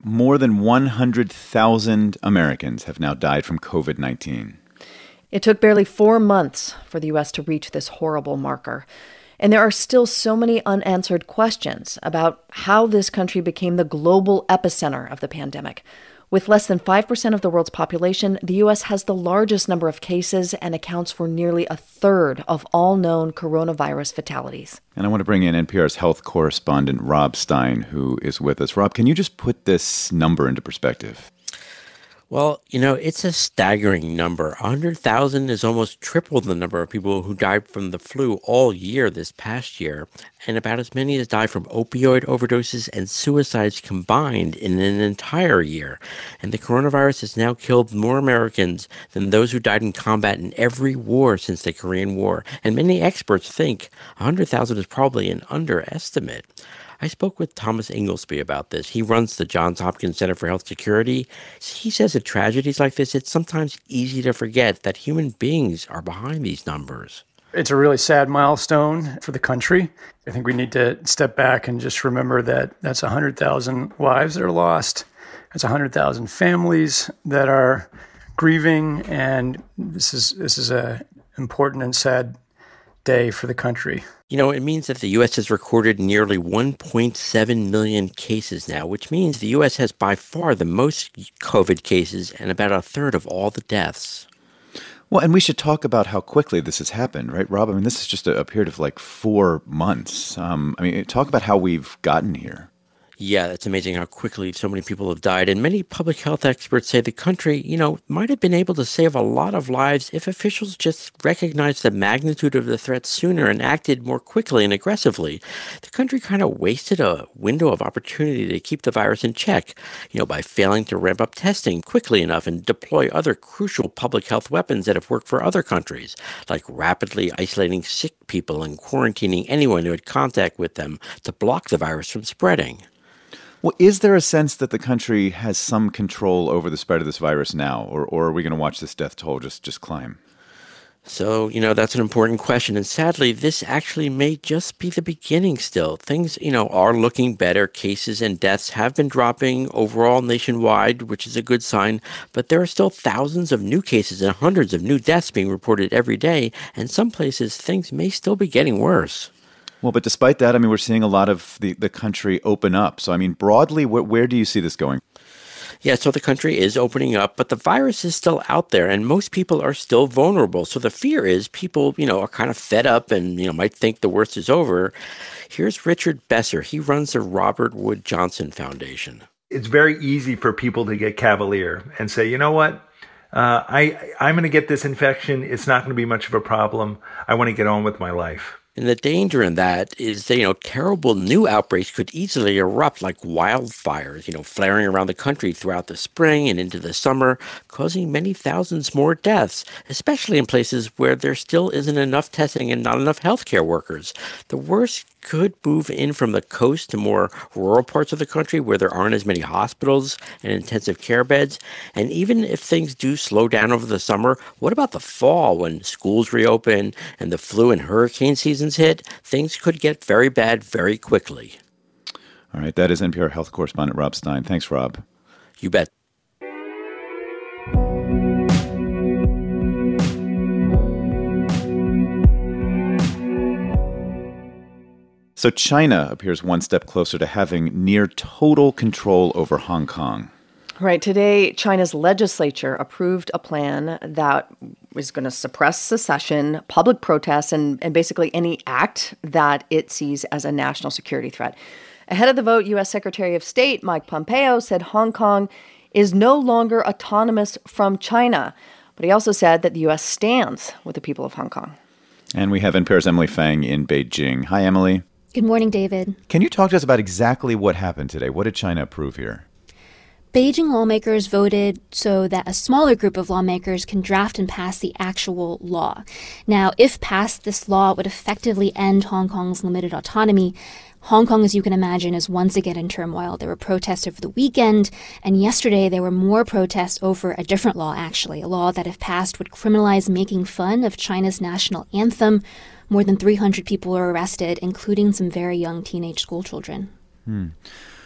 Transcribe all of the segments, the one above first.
More than 100,000 Americans have now died from COVID-19. It took barely 4 months for the U.S. to reach this horrible marker. And there are still so many unanswered questions about how this country became the global epicenter of the pandemic. With less than 5% of the world's population, the U.S. has the largest number of cases and accounts for nearly a third of all known coronavirus fatalities. And I want to bring in NPR's health correspondent, Rob Stein, who is with us. Rob, can you just put this number into perspective? Well, it's a staggering number. 100,000 is almost triple the number of people who died from the flu all year this past year, and about as many as died from opioid overdoses and suicides combined in an entire year. And the coronavirus has now killed more Americans than those who died in combat in every war since the Korean War. And many experts think 100,000 is probably an underestimate. I spoke with Thomas Inglesby about this. He runs the Johns Hopkins Center for Health Security. He says at tragedies like this, it's sometimes easy to forget that human beings are behind these numbers. It's a really sad milestone for the country. I think we need to step back and just remember that that's 100,000 lives that are lost. That's 100,000 families that are grieving, and this is a important and sad day for the country. It means that the U.S. has recorded nearly 1.7 million cases now, which means the U.S. has by far the most COVID cases and about a third of all the deaths. Well, and we should talk about how quickly this has happened, right, Rob? I mean, this is just a period of 4 months. Talk about how we've gotten here. Yeah, it's amazing how quickly so many people have died. And many public health experts say the country, might have been able to save a lot of lives if officials just recognized the magnitude of the threat sooner and acted more quickly and aggressively. The country kind of wasted a window of opportunity to keep the virus in check, by failing to ramp up testing quickly enough and deploy other crucial public health weapons that have worked for other countries, like rapidly isolating sick people and quarantining anyone who had contact with them to block the virus from spreading. Well, is there a sense that the country has some control over the spread of this virus now, or are we going to watch this death toll just climb? So, that's an important question. And sadly, this actually may just be the beginning still. Things, are looking better. Cases and deaths have been dropping overall nationwide, which is a good sign. But there are still thousands of new cases and hundreds of new deaths being reported every day. And some places, things may still be getting worse. Well, but despite that, we're seeing a lot of the country open up. So, broadly, where do you see this going? Yeah, so the country is opening up, but the virus is still out there, and most people are still vulnerable. So the fear is people, are kind of fed up and, might think the worst is over. Here's Richard Besser. He runs the Robert Wood Johnson Foundation. It's very easy for people to get cavalier and say, you know what? I'm going to get this infection. It's not going to be much of a problem. I want to get on with my life. And the danger in that is that, terrible new outbreaks could easily erupt like wildfires, flaring around the country throughout the spring and into the summer, causing many thousands more deaths, especially in places where there still isn't enough testing and not enough healthcare workers. The worst could move in from the coast to more rural parts of the country where there aren't as many hospitals and intensive care beds. And even if things do slow down over the summer, what about the fall when schools reopen and the flu and hurricane seasons hit? Things could get very bad very quickly. All right, that is NPR health correspondent Rob Stein. Thanks, Rob. You bet. So China appears one step closer to having near total control over Hong Kong. Right. Today, China's legislature approved a plan that is going to suppress secession, public protests, and basically any act that it sees as a national security threat. Ahead of the vote, U.S. Secretary of State Mike Pompeo said Hong Kong is no longer autonomous from China. But he also said that the U.S. stands with the people of Hong Kong. And we have NPR's Emily Fang in Beijing. Hi, Emily. Good morning, David. Can you talk to us about exactly what happened today? What did China approve here? Beijing lawmakers voted so that a smaller group of lawmakers can draft and pass the actual law. Now, if passed, this law would effectively end Hong Kong's limited autonomy. Hong Kong, as you can imagine, is once again in turmoil. There were protests over the weekend, and yesterday there were more protests over a different law, actually, a law that, if passed, would criminalize making fun of China's national anthem. More than 300 people were arrested, including some very young teenage school children.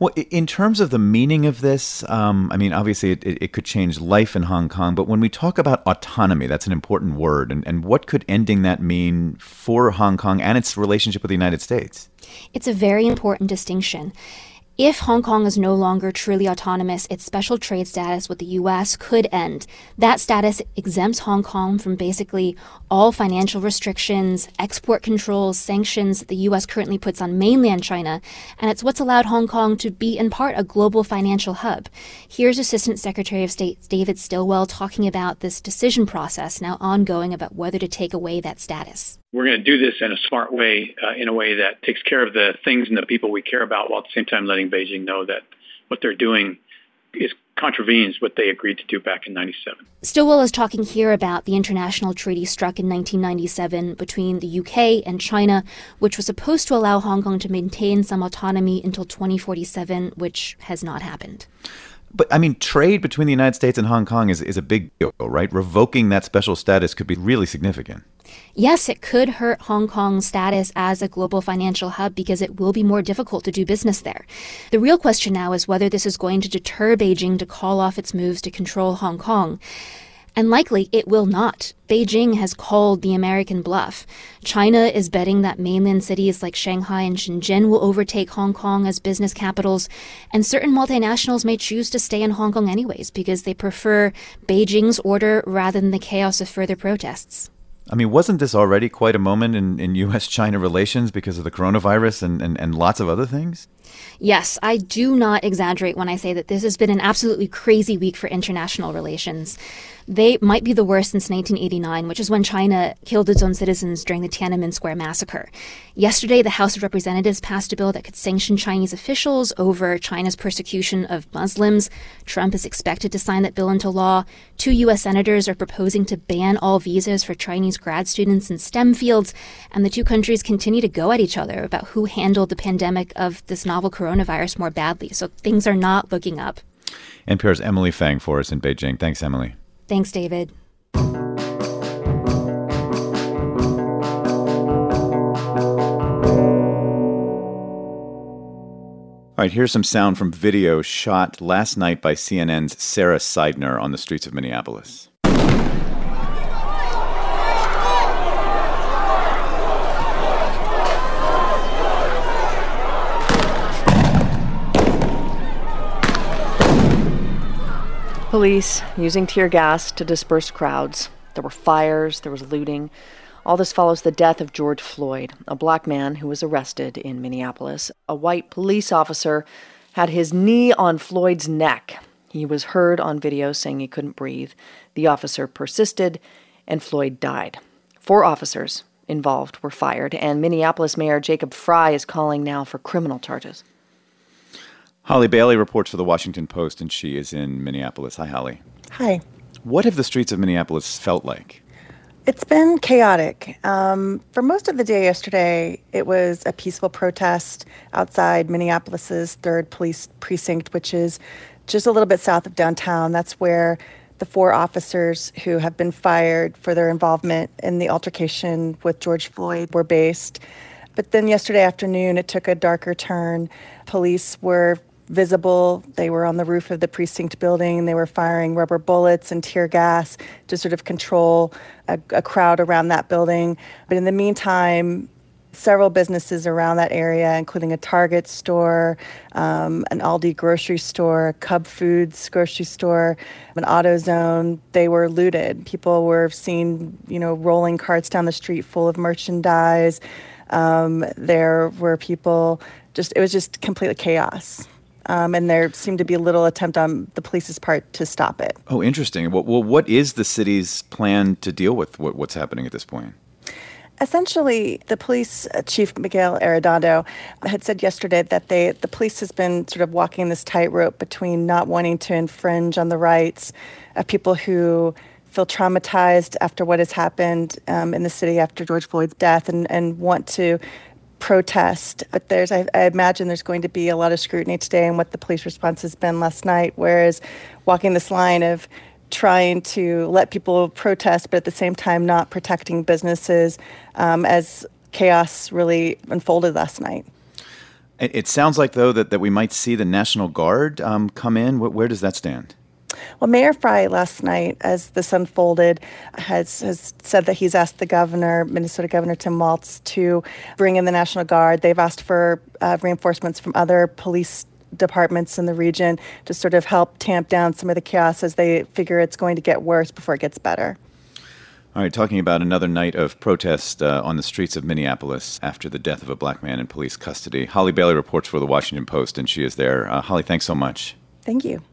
Well, in terms of the meaning of this, obviously it could change life in Hong Kong. But when we talk about autonomy, that's an important word. And what could ending that mean for Hong Kong and its relationship with the United States? It's a very important distinction. If Hong Kong is no longer truly autonomous, its special trade status with the U.S. could end. That status exempts Hong Kong from basically all financial restrictions, export controls, sanctions that the U.S. currently puts on mainland China, and it's what's allowed Hong Kong to be, in part, a global financial hub. Here's Assistant Secretary of State David Stilwell talking about this decision process now ongoing about whether to take away that status. We're going to do this in a smart way, in a way that takes care of the things and the people we care about, while at the same time letting Beijing know that what they're doing contravenes what they agreed to do back in 1997. Stilwell is talking here about the international treaty struck in 1997 between the UK and China, which was supposed to allow Hong Kong to maintain some autonomy until 2047, which has not happened. But, trade between the United States and Hong Kong is a big deal, right? Revoking that special status could be really significant. Yes, it could hurt Hong Kong's status as a global financial hub because it will be more difficult to do business there. The real question now is whether this is going to deter Beijing to call off its moves to control Hong Kong. And likely it will not. Beijing has called the American bluff. China is betting that mainland cities like Shanghai and Shenzhen will overtake Hong Kong as business capitals, and certain multinationals may choose to stay in Hong Kong anyways because they prefer Beijing's order rather than the chaos of further protests. Wasn't this already quite a moment in U.S.-China relations because of the coronavirus and lots of other things? Yes, I do not exaggerate when I say that this has been an absolutely crazy week for international relations. They might be the worst since 1989, which is when China killed its own citizens during the Tiananmen Square massacre. Yesterday, the House of Representatives passed a bill that could sanction Chinese officials over China's persecution of Muslims. Trump is expected to sign that bill into law. 2 U.S. senators are proposing to ban all visas for Chinese grad students in STEM fields. And the two countries continue to go at each other about who handled the pandemic of this novel coronavirus more badly. So things are not looking up. NPR's Emily Fang for us in Beijing. Thanks, Emily. Thanks, David. All right, here's some sound from video shot last night by CNN's Sarah Seidner on the streets of Minneapolis. Police using tear gas to disperse crowds. There were fires, there was looting. All this follows the death of George Floyd, a black man who was arrested in Minneapolis. A white police officer had his knee on Floyd's neck. He was heard on video saying he couldn't breathe. The officer persisted, and Floyd died. 4 officers involved were fired, and Minneapolis Mayor Jacob Frey is calling now for criminal charges. Holly Bailey reports for The Washington Post, and she is in Minneapolis. Hi, Holly. Hi. What have the streets of Minneapolis felt like? It's been chaotic. For most of the day yesterday, it was a peaceful protest outside Minneapolis's 3rd Police Precinct, which is just a little bit south of downtown. That's where the 4 officers who have been fired for their involvement in the altercation with George Floyd were based. But then yesterday afternoon, it took a darker turn. Police were visible. They were on the roof of the precinct building. They were firing rubber bullets and tear gas to sort of control a crowd around that building. But in the meantime, several businesses around that area, including a Target store, an Aldi grocery store, Cub Foods grocery store, an AutoZone, they were looted. People were seen, rolling carts down the street full of merchandise. There were people, it was just completely chaos. And there seemed to be little attempt on the police's part to stop it. Oh, interesting. Well, what is the city's plan to deal with what's happening at this point? Essentially, the police chief, Miguel Arredondo, had said yesterday that the police has been sort of walking this tightrope between not wanting to infringe on the rights of people who feel traumatized after what has happened in the city after George Floyd's death and want to protest. But I imagine there's going to be a lot of scrutiny today in what the police response has been last night, whereas walking this line of trying to let people protest, but at the same time not protecting businesses as chaos really unfolded last night. It sounds like, though, that we might see the National Guard come in. Where does that stand? Well, Mayor Frey last night, as this unfolded, has said that he's asked the governor, Minnesota Governor Tim Walz, to bring in the National Guard. They've asked for reinforcements from other police departments in the region to sort of help tamp down some of the chaos as they figure it's going to get worse before it gets better. All right, talking about another night of protest on the streets of Minneapolis after the death of a black man in police custody. Holly Bailey reports for the Washington Post, and she is there. Holly, thanks so much. Thank you.